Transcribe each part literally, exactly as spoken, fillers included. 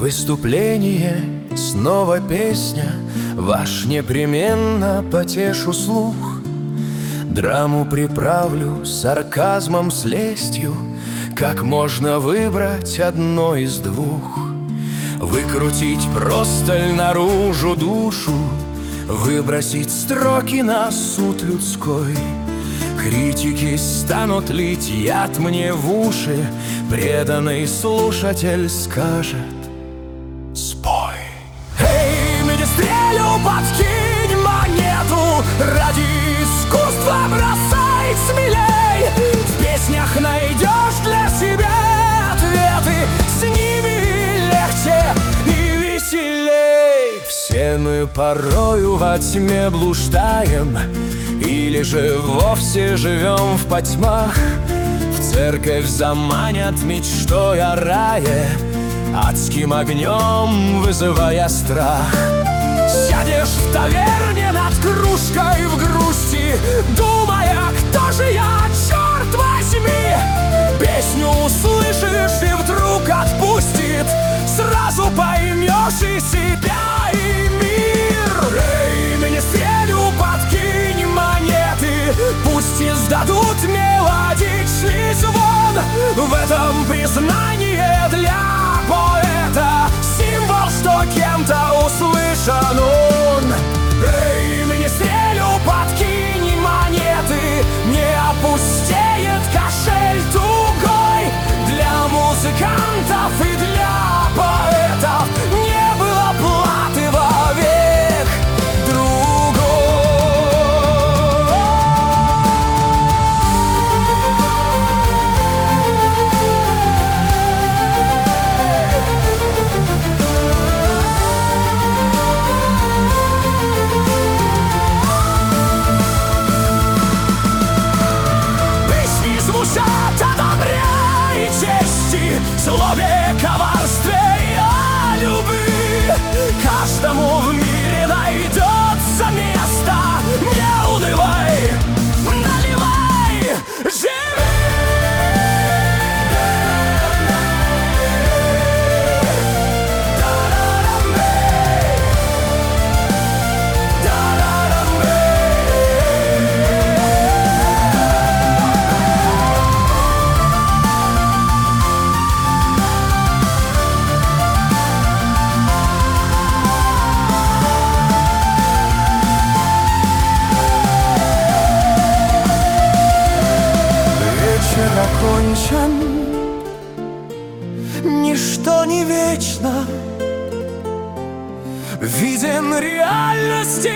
выступление, снова песня, ваш непременно потешу слух. Драму приправлю сарказмом с лестью, как можно выбрать одно из двух. Выкрутить просталь наружу душу, выбросить строки на суд людской. Критики станут лить яд мне в уши, преданный слушатель скажет: спой. Эй, министрелю, подкинь монету, ради искусства бросай смелей. В песнях найдешь для себя ответы, с ними легче и веселей. Все мы порою во тьме блуждаем, или же вовсе живем в потьмах. В церковь заманят мечтой о рае, адским огнем вызывая страх. Сядешь в таверне над кружкой в грусти, думая, кто же я, черт возьми. Песню услышишь и вдруг отпустит, сразу поймешь и себя, и мир. Эй, министрелю, подкинь монеты, пусть издадут мелодичный звон. В этом признание для поэта символ, что кем-то услышан он. Эй, министрелю, подкинь монеты, не опустеет кошель тугой. Для музыкантов и для поэтов не было платы вовек другой. Песни звучат о добре и чести, злобе, коварстве и о любви. Каждому в мире найдется место, не унывай, наливай, живи. Окончен, ничто не вечно, виден реальности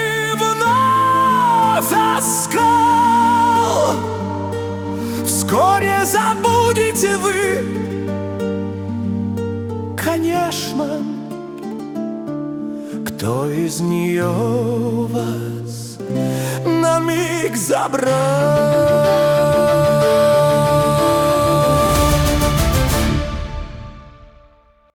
вновь оскал. Вскоре забудете вы, конечно, кто из нее вас на миг забрал.